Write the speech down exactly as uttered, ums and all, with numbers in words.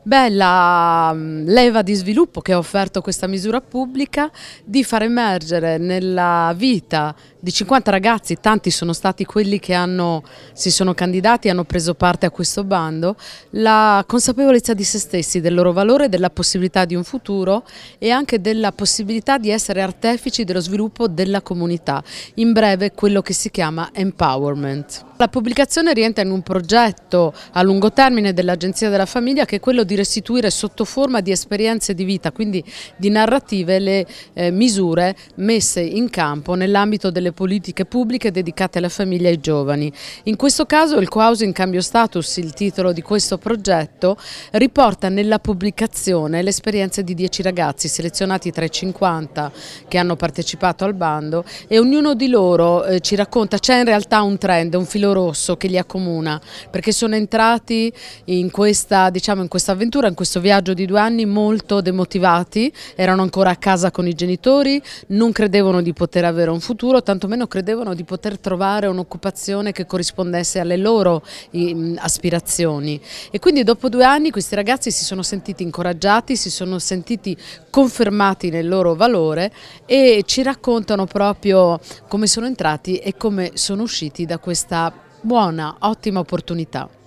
Beh, la mm, leva di sviluppo che ha offerto questa misura pubblica di far emergere nella vita di cinquanta ragazzi, tanti sono stati quelli che hanno, si sono candidati e hanno preso parte a questo bando, la consapevolezza di se stessi, del loro valore, della possibilità di un futuro e anche della possibilità di essere artefici dello sviluppo della comunità, in breve quello che si chiama empowerment. La pubblicazione rientra in un progetto a lungo termine dell'Agenzia della Famiglia, che è quello di restituire sotto forma di esperienze di vita, quindi di narrative, le eh, misure messe in campo nell'ambito delle politiche pubbliche dedicate alla famiglia e ai giovani. In questo caso il Cohousing Cambio Status, il titolo di questo progetto, riporta nella pubblicazione le esperienze di dieci ragazzi selezionati tra i cinquanta che hanno partecipato al bando, e ognuno di loro eh, ci racconta, c'è in realtà un trend, un filo rosso che li accomuna, perché sono entrati in questa, diciamo, in questa avventura, in questo viaggio di due anni molto demotivati, erano ancora a casa con i genitori, non credevano di poter avere un futuro, tantomeno credevano di poter trovare un'occupazione che corrispondesse alle loro um, aspirazioni, e quindi dopo due anni questi ragazzi si sono sentiti incoraggiati, si sono sentiti confermati nel loro valore e ci raccontano proprio come sono entrati e come sono usciti da questa buona, ottima opportunità.